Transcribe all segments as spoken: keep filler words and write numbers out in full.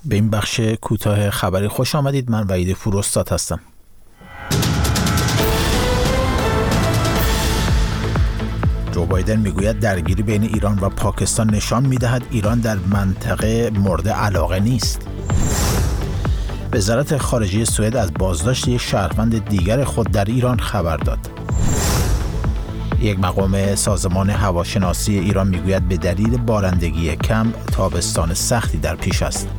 به این بخش کوتاه خبری خوش آمدید. من وحید فروستاد هستم. جو بایدن میگوید درگیری بین ایران و پاکستان نشان میدهد ایران در منطقه مورد علاقه نیست. وزارت خارجه سوئد از بازداشت یک شهروند دیگر خود در ایران خبر داد. یک مقام سازمان هواشناسی ایران میگوید به دلیل بارندگی کم تابستان سختی در پیش است.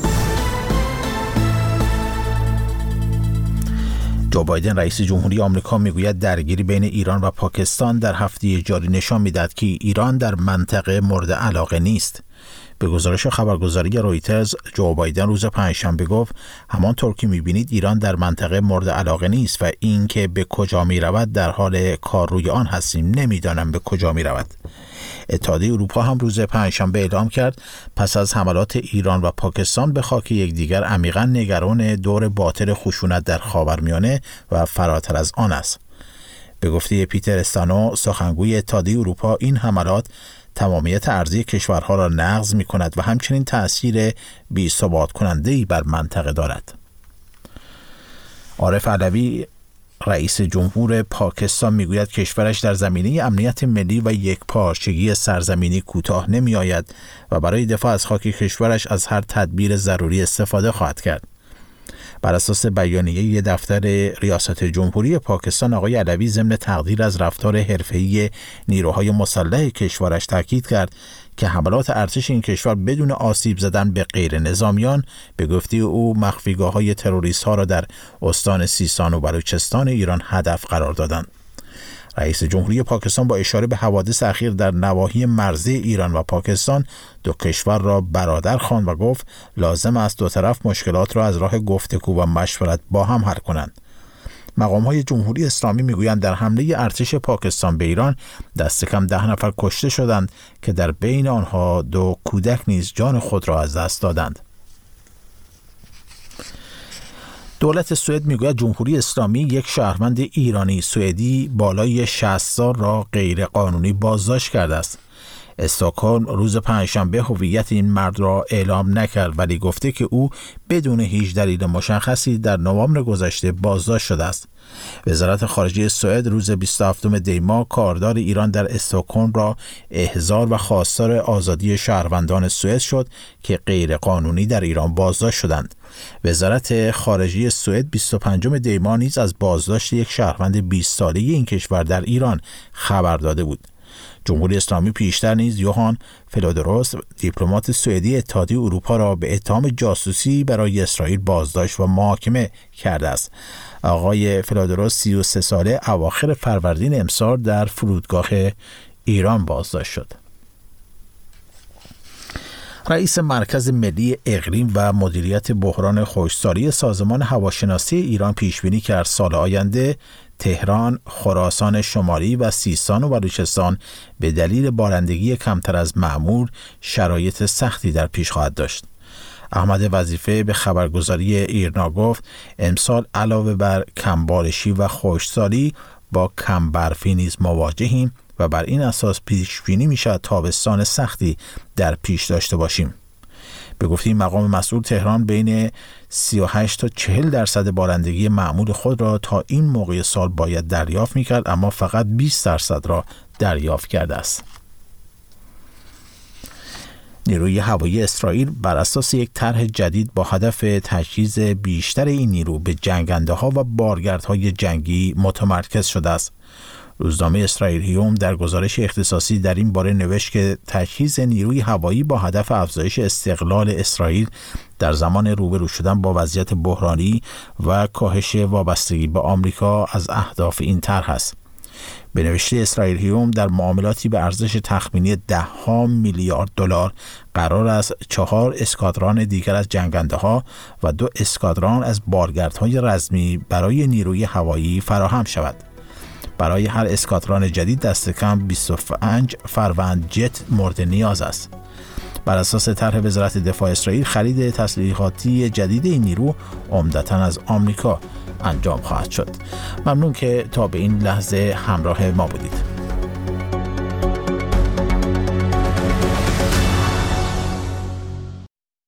جو بایدن رئیس جمهوری آمریکا میگوید درگیری بین ایران و پاکستان در هفته جاری نشان میدهد که ایران در منطقه مورد علاقه نیست. به گزارش خبرگزاری رویترز، جو بایدن روز پنجشنبه گفت همانطور که می‌بینید ایران در منطقه مورد علاقه نیست و این که به کجا می‌رود در حال کار روی آن هستیم. نمی‌دانم به کجا می‌رود. اتحادیه اروپا هم روز پنجشنبه اعلام کرد پس از حملات ایران و پاکستان به خاک یکدیگر عمیقاً نگران دور باطل خشونت در خاورمیانه و فراتر از آن است. به گفته پیتر استانو، سخنگوی اتحادیه اروپا، این حملات تمامیت ارضی کشورها را نقض می کند و همچنین تأثیر بی ثبات کننده‌ای بر منطقه دارد. عارف علوی رئیس جمهور پاکستان میگوید کشورش در زمینه امنیت ملی و یکپارچگی سرزمینی کوتاه نمی آید و برای دفاع از خاک کشورش از هر تدبیر ضروری استفاده خواهد کرد. بر اساس بیانیه دفتر ریاست جمهوری پاکستان، آقای علوی ضمن تقدیر از رفتار حرفه‌ای نیروهای مسلح کشورش تاکید کرد که حملات ارتش این کشور بدون آسیب زدن به غیر نظامیان، به گفته او مخفیگاه‌های تروریست‌ها را در استان سیستان و بلوچستان ایران هدف قرار دادند. رئیس جمهوری پاکستان با اشاره به حوادث اخیر در نواحی مرزی ایران و پاکستان دو کشور را برادر خواند و گفت لازم است دو طرف مشکلات را از راه گفتگو و مشورت با هم حل کنند. مقام‌های جمهوری اسلامی میگویند در حمله ارتش پاکستان به ایران دست کم ده نفر کشته شدند که در بین آنها دو کودک نیز جان خود را از دست دادند. دولت سوئد میگوید جمهوری اسلامی یک شهروند ایرانی سوئدی بالای شصت سال را غیر قانونی بازداشت کرده است. استکهلم روز پنجشنبه هویت این مرد را اعلام نکرد ولی گفته که او بدون هیچ دلیل مشخصی در نوامبر گذشته بازداشت شده است. وزارت خارجه سوئد روز بیست و هفتم دی ماه کاردار ایران در استکهلم را احضار و خواستار آزادی شهروندان سوئد شد که غیر قانونی در ایران بازداشت شدند. وزارت خارجه سوئد بیست و پنجم دی ماه نیز از بازداشت یک شهروند بیست ساله این کشور در ایران خبر داده بود. جمهوری اسلامی پیشتر نیز یوهان فلودروس، دیپلمات سوئدی اتحادیه اروپا، را به اتهام جاسوسی برای اسرائیل بازداشت و محاکمه کرده است. آقای فلودروس سی و سه ساله اواخر فروردین امسال در فرودگاه ایران بازداشت شد. رئیس مرکز ملی اقلیم و مدیریت بحران خشکسالی سازمان هواشناسی ایران پیشبینی کرد سال آینده تهران، خراسان شمالی و سیستان و بلوچستان به دلیل بارندگی کمتر از معمول شرایط سختی در پیش خواهد داشت. احمد وظیفه به خبرگزاری ایرنا گفت امسال علاوه بر کمبارشی و خشکسالی با کم برفی نیز مواجهیم و بر این اساس پیش بینی می‌شود تابستان سختی در پیش داشته باشیم. به گفته مقام مسئول، تهران بین سی و هشت تا چهل درصد بارندگی معمول خود را تا این موقع سال باید دریافت می‌کرد، اما فقط بیست درصد را دریافت کرده است. نیروی هوایی اسرائیل بر اساس یک طرح جدید با هدف تجهیز بیشتر این نیرو به جنگنده‌ها و بارگردهای جنگی متمرکز شده است. روزنامه اسرائیل هیوم در گزارش اختصاصی در این باره نوشت که تجهیز نیروی هوایی با هدف افزایش استقلال اسرائیل در زمان روبرو شدن با وضعیت بحرانی و کاهش وابستگی به آمریکا از اهداف این طرح است. به نوشته اسرائیل هیوم در معاملاتی به ارزش تخمینی ده ها میلیارد دلار قرار است چهار اسکادران دیگر از جنگنده‌ها و دو اسکادران از بارگردهای رزمی برای نیروی هوایی فراهم شود. برای هر اسکادران جدید دست کم بیست و پنج فروند جت مورد نیاز است. بر اساس طرح وزارت دفاع اسرائیل خرید تسلیحاتی جدید این نیرو عمدتاً از آمریکا انجام خواهد شد. ممنون که تا به این لحظه همراه ما بودید.